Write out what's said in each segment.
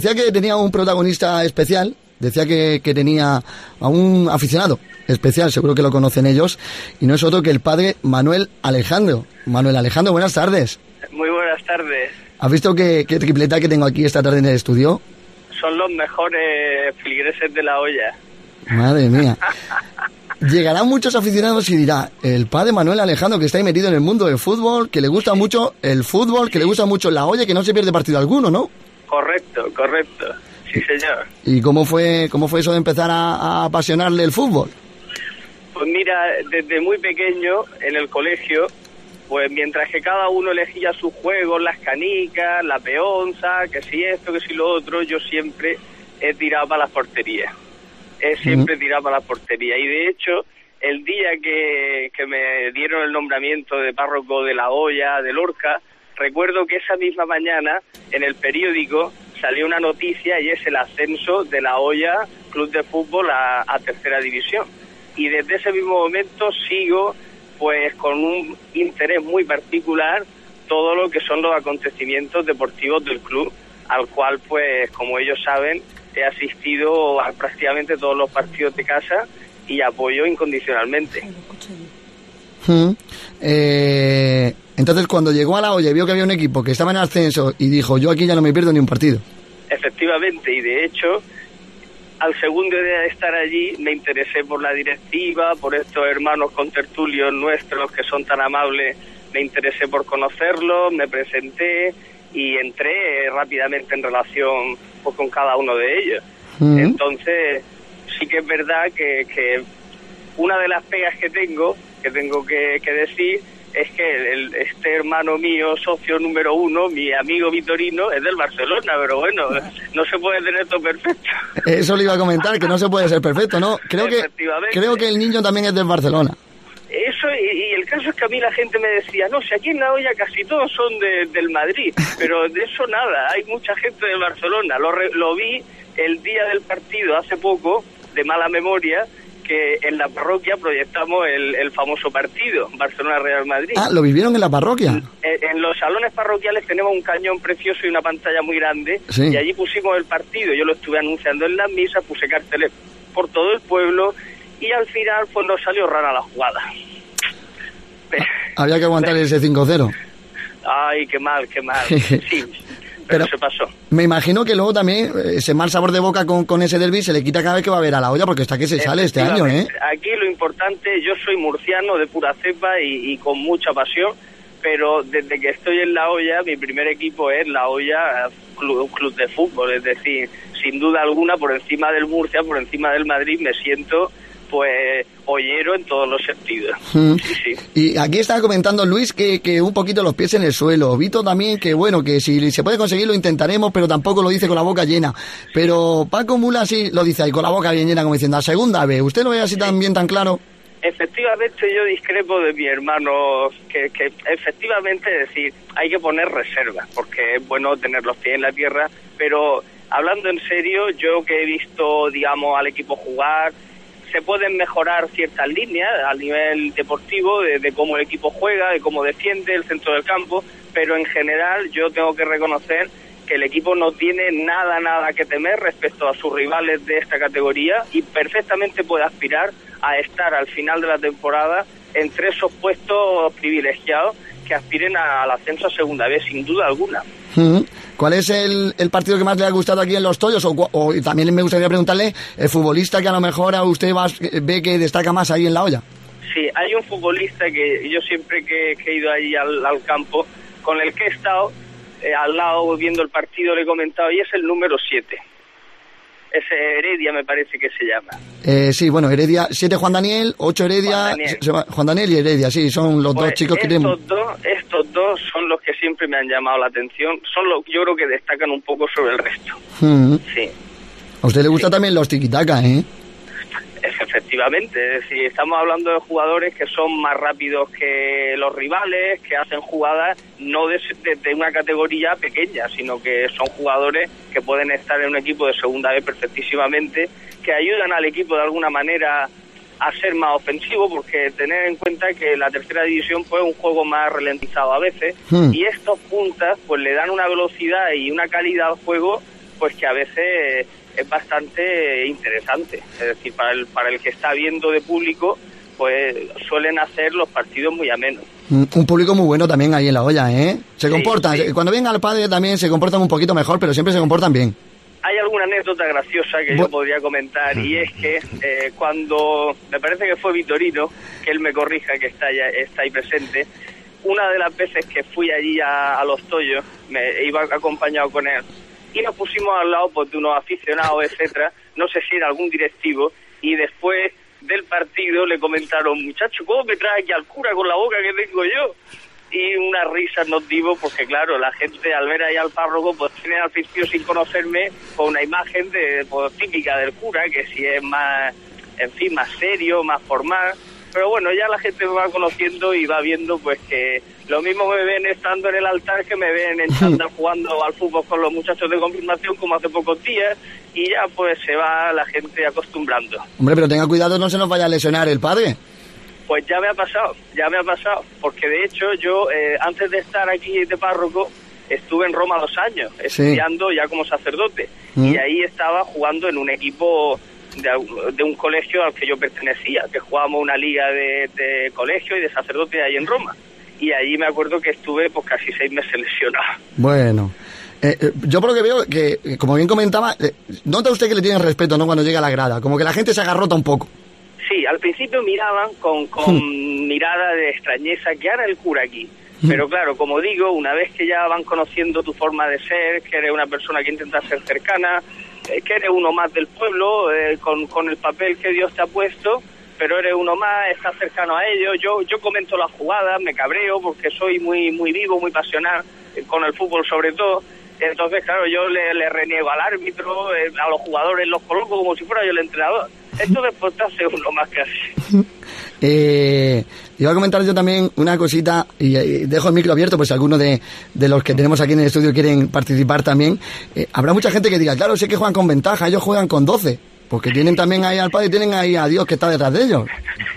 Decía que tenía un protagonista especial, decía que tenía a un aficionado especial, seguro que lo conocen ellos, y no es otro que el padre Manuel Alejandro. Manuel Alejandro, buenas tardes. Muy buenas tardes. ¿Has visto qué tripleta que tengo aquí esta tarde en el estudio? Son los mejores feligreses de la olla. Madre mía. Llegarán muchos aficionados y dirá, el padre Manuel Alejandro, que está ahí metido en el mundo del fútbol, que le gusta mucho el fútbol, que le gusta mucho la olla, que no se pierde partido alguno, ¿no? Correcto. Sí, señor. ¿Y cómo fue eso de empezar a apasionarle el fútbol? Pues mira, desde muy pequeño en el colegio, pues mientras que cada uno elegía sus juegos, las canicas, la peonza, que si esto, que si lo otro, yo siempre he tirado para las porterías. Siempre tiraba a la portería, y de hecho el día que me dieron el nombramiento de párroco de la olla de Lorca, recuerdo que esa misma mañana en el periódico salió una noticia, y es el ascenso de la olla Club de Fútbol a tercera división, y desde ese mismo momento sigo pues con un interés muy particular todo lo que son los acontecimientos deportivos del club, al cual pues como ellos saben he asistido a prácticamente todos los partidos de casa y apoyo incondicionalmente. Entonces, cuando llegó a la olla y vio que había un equipo que estaba en ascenso y dijo, yo aquí ya no me pierdo ni un partido. Efectivamente, y de hecho, al segundo día de estar allí, me interesé por la directiva, por estos hermanos contertulios nuestros que son tan amables, me interesé por conocerlos, me presenté y entré rápidamente en relación pues, con cada uno de ellos. Entonces sí que es verdad que una de las pegas que tengo que decir es que este hermano mío, socio número 1, mi amigo Vitorino, es del Barcelona, pero bueno, no se puede tener todo perfecto. Eso le iba a comentar, que no se puede ser perfecto, ¿no? Creo que el niño también es del Barcelona. Eso, y el caso es que a mí la gente me decía, no, si aquí en la olla casi todos son del Madrid, pero de eso nada, hay mucha gente del Barcelona. Lo vi el día del partido hace poco, de mala memoria, que en la parroquia proyectamos el famoso partido, Barcelona-Real Madrid. Ah, ¿lo vivieron en la parroquia? En los salones parroquiales tenemos un cañón precioso y una pantalla muy grande, sí. Y allí pusimos el partido, yo lo estuve anunciando en las misas, puse carteles por todo el pueblo, y al final pues nos salió rara la jugada. Había que aguantar ese 5-0. Ay, qué mal. Sí, pero se pasó. Me imagino que luego también ese mal sabor de boca con ese derbi se le quita cada vez que va a ver a la olla, porque está que se sale este año, ¿eh? Aquí lo importante, yo soy murciano de pura cepa y con mucha pasión, pero desde que estoy en la olla, mi primer equipo es la olla club de fútbol, es decir, sin duda alguna, por encima del Murcia, por encima del Madrid, me siento pues ollero en todos los sentidos. Sí. Y aquí estaba comentando Luis que un poquito los pies en el suelo. Vito también que bueno, que si se puede conseguir lo intentaremos, pero tampoco lo dice con la boca llena. Pero Paco Mula sí lo dice ahí con la boca bien llena, como diciendo, a segunda vez. ¿Usted lo ve así también tan claro? Efectivamente, yo discrepo de mi hermano, que efectivamente, es decir, hay que poner reservas, porque es bueno tener los pies en la tierra, pero hablando en serio, yo que he visto, digamos, al equipo jugar, se pueden mejorar ciertas líneas a nivel deportivo, de cómo el equipo juega, de cómo defiende el centro del campo, pero en general yo tengo que reconocer que el equipo no tiene nada que temer respecto a sus rivales de esta categoría y perfectamente puede aspirar a estar al final de la temporada entre esos puestos privilegiados que aspiren al ascenso a segunda vez, sin duda alguna. ¿Cuál es el partido que más le ha gustado aquí en Los Tollos? O también me gustaría preguntarle, el futbolista que a lo mejor a usted ve que destaca más ahí en la olla. Sí, hay un futbolista que yo siempre que he ido ahí al campo, con el que he estado al lado viendo el partido, le he comentado, y es el número 7. Es Heredia, me parece que se llama. Sí, bueno, Heredia, 7 Juan Daniel, 8 Heredia, Juan Daniel y Heredia, sí, son los dos chicos que tenemos. Estos dos son los que siempre me han llamado la atención, son los yo creo que destacan un poco sobre el resto. Sí. A usted le gusta también los tiquitacas, ¿eh? Efectivamente, es decir, estamos hablando de jugadores que son más rápidos que los rivales, que hacen jugadas no de una categoría pequeña, sino que son jugadores que pueden estar en un equipo de segunda vez perfectísimamente, que ayudan al equipo de alguna manera a ser más ofensivo, porque tener en cuenta que la tercera división pues es un juego más ralentizado a veces, y estos puntas pues le dan una velocidad y una calidad al juego pues que a veces es bastante interesante. Es decir, para el que está viendo de público, pues suelen hacer los partidos muy amenos. Un público muy bueno también ahí en La Hoya, ¿eh? Se comportan, sí. Cuando venga al padre también se comportan un poquito mejor, pero siempre se comportan bien. Hay alguna anécdota graciosa que yo podría comentar, y es que cuando, me parece que fue Vitorino, que él me corrija, que está ahí presente, una de las veces que fui allí a Los Toyos, me iba acompañado con él, y nos pusimos al lado pues, de unos aficionados, etcétera, no sé si era algún directivo, y después del partido le comentaron, muchacho, ¿cómo me traes aquí al cura con la boca que tengo yo? Y una risa nos dimos porque, claro, la gente al ver ahí al párroco, pues tiene al principio sin conocerme con una imagen pues, típica del cura, que si es más, en fin, más serio, más formal. Pero bueno, ya la gente me va conociendo y va viendo pues que lo mismo me ven estando en el altar que me ven en chándal jugando al fútbol con los muchachos de confirmación como hace pocos días, y ya pues se va la gente acostumbrando. Hombre, pero tenga cuidado, no se nos vaya a lesionar el padre. Pues ya me ha pasado, porque de hecho yo antes de estar aquí de párroco estuve en Roma 2 años, estudiando ya como sacerdote, y ahí estaba jugando en un equipo de un colegio al que yo pertenecía, que jugábamos una liga de colegio y de sacerdote ahí en Roma, y allí me acuerdo que estuve pues casi 6 meses lesionado. Bueno, yo por lo que veo, que como bien comentaba, nota usted que le tienen respeto, ¿no?, cuando llega a la grada, como que la gente se agarrota un poco. Sí, al principio miraban con mirada de extrañeza, ¿qué hará el cura aquí? Pero claro, como digo, una vez que ya van conociendo tu forma de ser, que eres una persona que intenta ser cercana, que eres uno más del pueblo, con el papel que Dios te ha puesto, pero eres uno más, estás cercano a ellos. Yo comento las jugadas, me cabreo porque soy muy vivo, muy pasional, con el fútbol sobre todo. Entonces, claro, yo le reniego al árbitro, a los jugadores los coloco como si fuera yo el entrenador. Esto después te hace uno más casi. Iba a comentar yo también una cosita, y dejo el micro abierto, pues si alguno de los que tenemos aquí en el estudio quieren participar también. Habrá mucha gente que diga, claro, sé que juegan con ventaja, ellos juegan con 12, porque tienen también ahí al padre y tienen ahí a Dios que está detrás de ellos.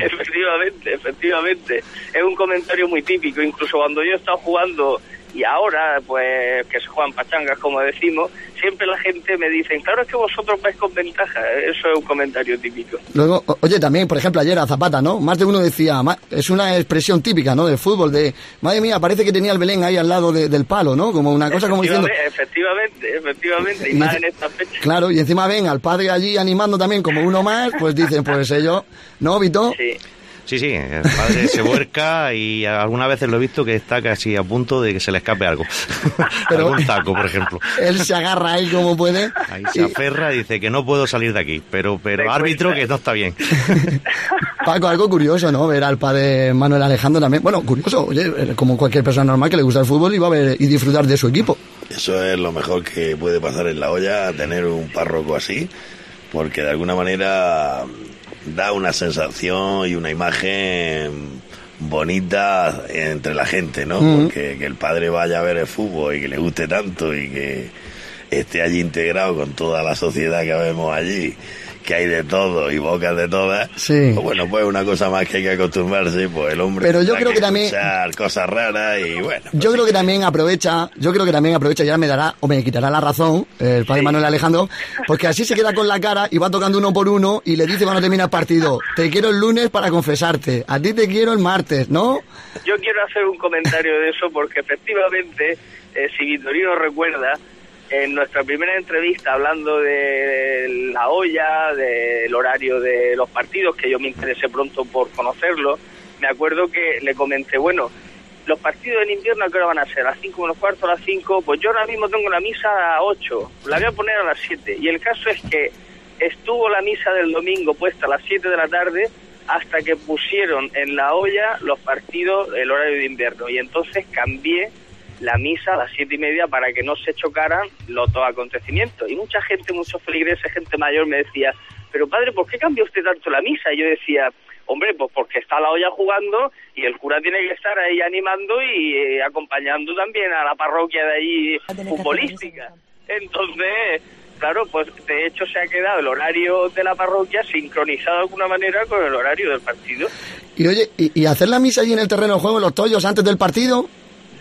Efectivamente. Es un comentario muy típico, incluso cuando yo he estado jugando, y ahora, pues, que se juegan pachangas, como decimos, siempre la gente me dice, claro, es que vosotros vais con ventaja. Eso es un comentario típico. Luego, oye, también, por ejemplo, ayer a Zapata, ¿no? Más de uno decía, es una expresión típica, ¿no?, del fútbol, de, madre mía, parece que tenía el Belén ahí al lado del palo, ¿no? Como una cosa como diciendo... Efectivamente, y más en esta fecha. Claro, y encima ven al padre allí animando también como uno más, pues dicen, pues ellos, ¿no, Vito? Sí. Sí, el padre se vuelca y algunas veces lo he visto que está casi a punto de que se le escape algo. Pero algún taco, por ejemplo. Él se agarra ahí como puede. Ahí se aferra y dice que no puedo salir de aquí, pero árbitro, que no está bien. Paco, algo curioso, ¿no? Ver al padre Manuel Alejandro también. Bueno, curioso, oye, como cualquier persona normal que le gusta el fútbol y va a ver y disfrutar de su equipo. Eso es lo mejor que puede pasar en La Hoya, tener un párroco así, porque de alguna manera da una sensación y una imagen bonita entre la gente, ¿no? Porque que el padre vaya a ver el fútbol y que le guste tanto y que esté allí integrado con toda la sociedad que vemos allí, que hay de todo y bocas de todas. Sí. Pues bueno, pues una cosa más que hay que acostumbrarse, pues el hombre. Pero yo creo que también cosas raras y bueno. Yo creo que también aprovecha, y ya me dará o me quitará la razón el padre Manuel Alejandro, porque así se queda con la cara y va tocando uno por uno y le dice cuando termina el partido, te quiero el lunes para confesarte, a ti te quiero el martes, ¿no? Yo quiero hacer un comentario de eso porque efectivamente, si Vitorino recuerda, en nuestra primera entrevista hablando de La Hoya, del horario de los partidos, que yo me interesé pronto por conocerlo, me acuerdo que le comenté, bueno, los partidos en invierno, ¿a qué hora van a ser? ¿A las 5 menos cuarto, a las 5? Pues yo ahora mismo tengo la misa a 8, la voy a poner a las 7. Y el caso es que estuvo la misa del domingo puesta a las 7 de la tarde hasta que pusieron en La Hoya los partidos, el horario de invierno. Y entonces cambié la misa a las 7:30 para que no se chocaran los dos acontecimientos. Y mucha gente, muchos feligreses, gente mayor me decía, pero padre, ¿por qué cambió usted tanto la misa? Y yo decía, hombre, pues porque está La Hoya jugando y el cura tiene que estar ahí animando y acompañando también a la parroquia de allí futbolística. Entonces, claro, pues de hecho se ha quedado el horario de la parroquia sincronizado de alguna manera con el horario del partido. Y oye, ¿y hacer la misa allí en el terreno de juego, en los Toyos, antes del partido?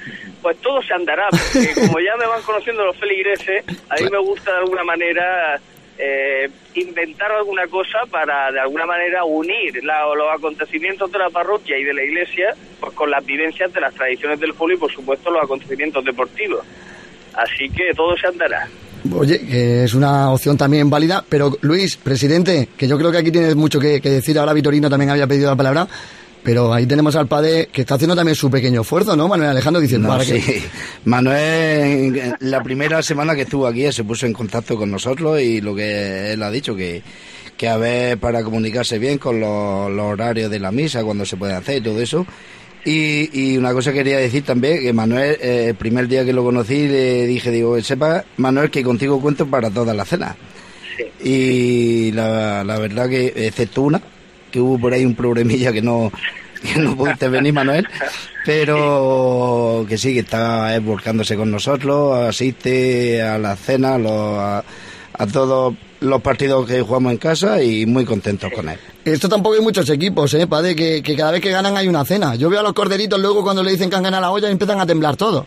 Pues todo se andará, porque como ya me van conociendo los feligreses, a mí me gusta de alguna manera inventar alguna cosa para de alguna manera unir los acontecimientos de la parroquia y de la iglesia pues con las vivencias de las tradiciones del pueblo y por supuesto los acontecimientos deportivos. Así que todo se andará. Oye, que es una opción también válida, pero Luis, presidente, que yo creo que aquí tienes mucho que decir, ahora Vitorino también había pedido la palabra, pero ahí tenemos al padre que está haciendo también su pequeño esfuerzo, ¿no? Manuel Alejandro dice, no, ¿para sí. qué? Manuel, la primera semana que estuvo aquí se puso en contacto con nosotros y lo que él ha dicho, que a ver, para comunicarse bien con los horarios de la misa, cuando se puede hacer y todo eso. Y una cosa quería decir también, que Manuel, el primer día que lo conocí, le dije, digo, sepa, Manuel, que contigo cuento para todas las cenas. Sí. Y la verdad que, excepto una, que hubo por ahí un problemilla que no pudiste venir, Manuel, pero que sí, que está volcándose con nosotros, asiste a las cenas, a todos los partidos que jugamos en casa y muy contentos con él. Esto tampoco hay muchos equipos, padre, que cada vez que ganan hay una cena. Yo veo a los corderitos luego cuando le dicen que han ganado la olla y empiezan a temblar todo.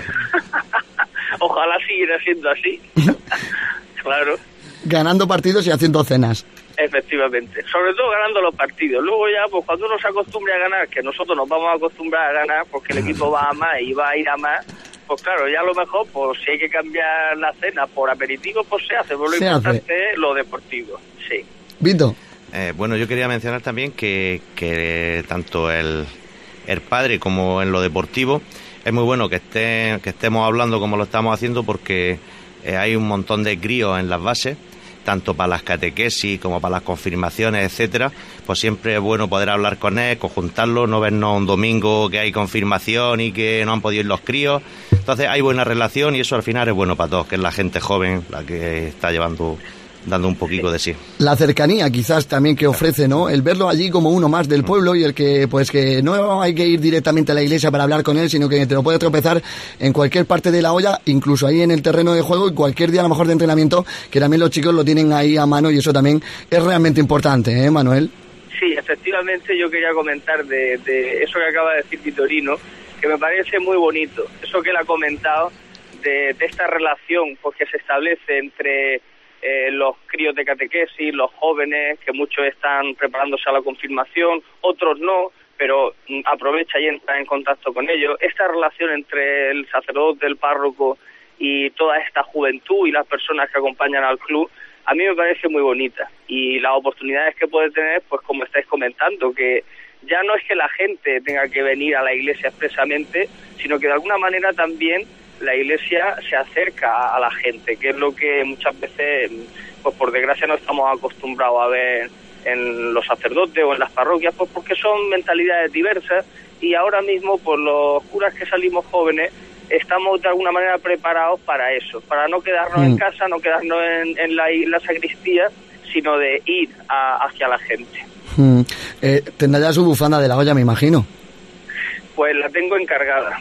Ojalá siguiera siendo así. Claro. Ganando partidos y haciendo cenas. Efectivamente, sobre todo ganando los partidos. Luego ya, pues cuando uno se acostumbre a ganar, que nosotros nos vamos a acostumbrar a ganar, porque el equipo va a más y va a ir a más, pues claro, ya a lo mejor, pues si hay que cambiar la cena por aperitivo, pues se hace, pero lo importante es lo deportivo, sí. Vito. Bueno, yo quería mencionar también que tanto el padre como en lo deportivo es muy bueno que estemos hablando como lo estamos haciendo, porque hay un montón de críos en las bases, tanto para las catequesis como para las confirmaciones, etcétera. Pues siempre es bueno poder hablar con él, conjuntarlo, no vernos un domingo que hay confirmación y que no han podido ir los críos. Entonces hay buena relación y eso al final es bueno para todos, que es la gente joven la que está dando un poquito de sí. La cercanía quizás también que ofrece, ¿no? El verlo allí como uno más del pueblo y el que, pues que no hay que ir directamente a la iglesia para hablar con él, sino que te lo puede tropezar en cualquier parte de la olla, incluso ahí en el terreno de juego y cualquier día a lo mejor de entrenamiento, que también los chicos lo tienen ahí a mano y eso también es realmente importante, Manuel? Sí, efectivamente yo quería comentar de eso que acaba de decir Vitorino, que me parece muy bonito, eso que él ha comentado de esta relación pues que se establece entre los críos de catequesis, los jóvenes, que muchos están preparándose a la confirmación, otros no, pero aprovecha y entra en contacto con ellos. Esta relación entre el sacerdote, el párroco y toda esta juventud y las personas que acompañan al club, a mí me parece muy bonita. Y las oportunidades que puede tener, pues como estáis comentando, que ya no es que la gente tenga que venir a la iglesia expresamente, sino que de alguna manera también la iglesia se acerca a la gente, que es lo que muchas veces, pues por desgracia no estamos acostumbrados a ver en los sacerdotes o en las parroquias, pues porque son mentalidades diversas y ahora mismo pues los curas que salimos jóvenes estamos de alguna manera preparados para eso, para no quedarnos en casa, no quedarnos en la sacristía, sino de ir hacia la gente. Tendrá ya su bufanda de la olla, me imagino. Pues la tengo encargada.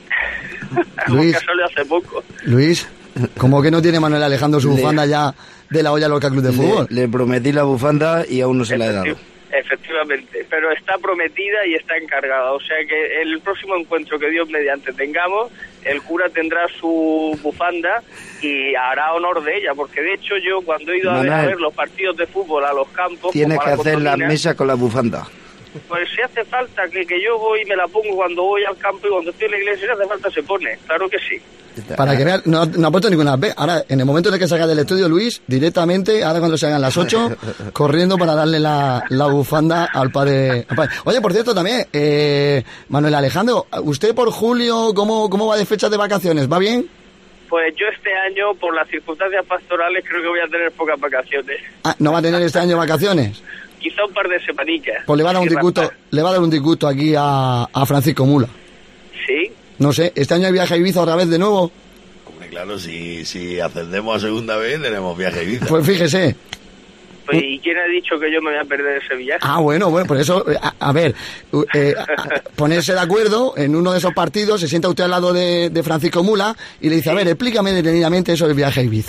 Luis, salió hace poco. Luis, ¿cómo que no tiene Manuel Alejandro su bufanda ya de la olla local club de fútbol? Le prometí la bufanda y aún no se la he dado. Efectivamente, pero está prometida y está encargada, o sea que el próximo encuentro que Dios mediante tengamos, el cura tendrá su bufanda y hará honor de ella, porque de hecho yo cuando he ido a ver los partidos de fútbol a los campos... Tienes que hacer la mesa con la bufanda. Pues si hace falta que yo voy y me la pongo cuando voy al campo y cuando estoy en la iglesia, si hace falta se pone, claro que sí. Para que vean, no ha puesto ninguna vez. Ahora, en el momento en el que salga del estudio, Luis, directamente, ahora cuando se hagan las 8, corriendo para darle la bufanda al padre. Oye, por cierto, también, Manuel Alejandro, ¿usted por julio cómo va de fechas de vacaciones? ¿Va bien? Pues yo este año, por las circunstancias pastorales, creo que voy a tener pocas vacaciones. Ah, ¿no va a tener este año vacaciones? Quizá un par de semanicas. Pues le va a dar un disgusto aquí a Francisco Mula. ¿Sí? No sé, ¿este año hay viaje a Ibiza otra vez de nuevo? Hombre, claro, si ascendemos a segunda vez, tenemos viaje a Ibiza. Pues fíjese. Pues, ¿y quién ha dicho que yo me voy a perder ese viaje? Ah, bueno, por eso, a ver, ponerse de acuerdo en uno de esos partidos, se sienta usted al lado de Francisco Mula y le dice, a ver, explícame detenidamente eso del viaje a Ibiza.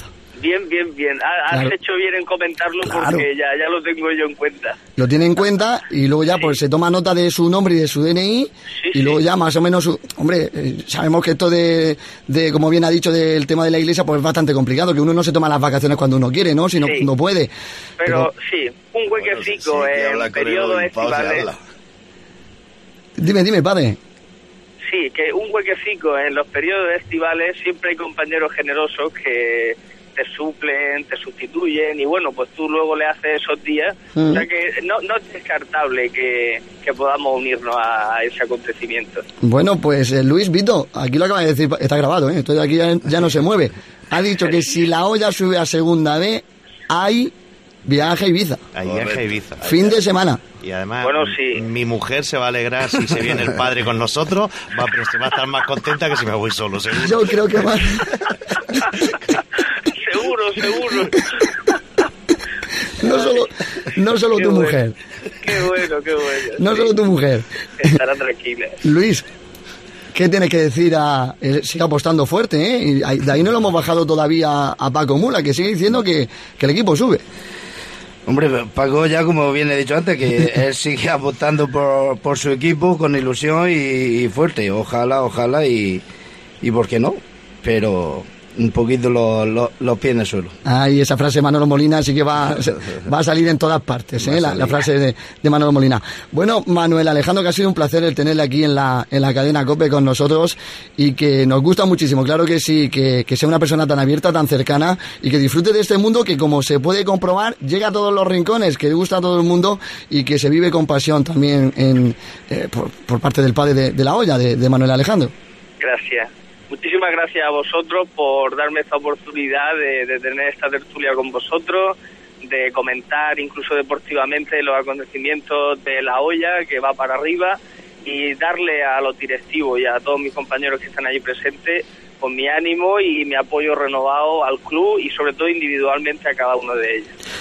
Bien, bien, bien. Has Claro. hecho bien en comentarlo Claro. porque ya lo tengo yo en cuenta. Lo tiene en cuenta y luego ya pues se toma nota de su nombre y de su DNI Sí, y luego sí. ya más o menos, hombre, sabemos que esto de como bien ha dicho del tema de la iglesia pues es bastante complicado, que uno no se toma las vacaciones cuando uno quiere, ¿no? Sino Sí. cuando puede. Pero sí, un Bueno, huequecico sí, que en habla con el periodos obispado, se estivales. habla. Dime, padre. Sí, que un huequecico en los periodos estivales siempre hay compañeros generosos que te suplen, te sustituyen y bueno, pues tú luego le haces esos días. O sea que no es descartable que podamos unirnos a ese acontecimiento. Bueno, pues Luis Vito, aquí lo acaba de decir, está grabado, ¿eh? Entonces aquí ya no se mueve. Ha dicho que si la olla sube a segunda B, hay viaje a Ibiza. Ahí viaje a Ibiza. Fin de semana. Y además, Bueno, sí. mi mujer se va a alegrar si se viene el padre con nosotros, pero se va a estar más contenta que si me voy solo, seguro. Yo creo que más. Seguro. No solo Qué tu bueno. mujer. Qué bueno. No Sí. solo tu mujer. Estará tranquila. Luis, ¿qué tienes que decir sigue apostando fuerte, ¿eh? Y de ahí no lo hemos bajado todavía a Paco Mula, que sigue diciendo que el equipo sube. Hombre, Paco ya, como bien he dicho antes, que él sigue apostando por su equipo con ilusión y fuerte. Ojalá y ¿por qué no? Pero un poquito los pies en el suelo. Ay, esa frase de Manolo Molina sí que va a salir en todas partes, ¿eh? La frase de Manolo Molina. Bueno, Manuel Alejandro, que ha sido un placer el tenerle aquí en la cadena COPE con nosotros y que nos gusta muchísimo, claro que sí, que sea una persona tan abierta, tan cercana y que disfrute de este mundo que, como se puede comprobar, llega a todos los rincones, que gusta a todo el mundo y que se vive con pasión también por parte del padre de la olla, de Manuel Alejandro. Gracias. Muchísimas gracias a vosotros por darme esta oportunidad de tener esta tertulia con vosotros, de comentar incluso deportivamente los acontecimientos de la olla que va para arriba y darle a los directivos y a todos mis compañeros que están allí presentes con mi ánimo y mi apoyo renovado al club y sobre todo individualmente a cada uno de ellos.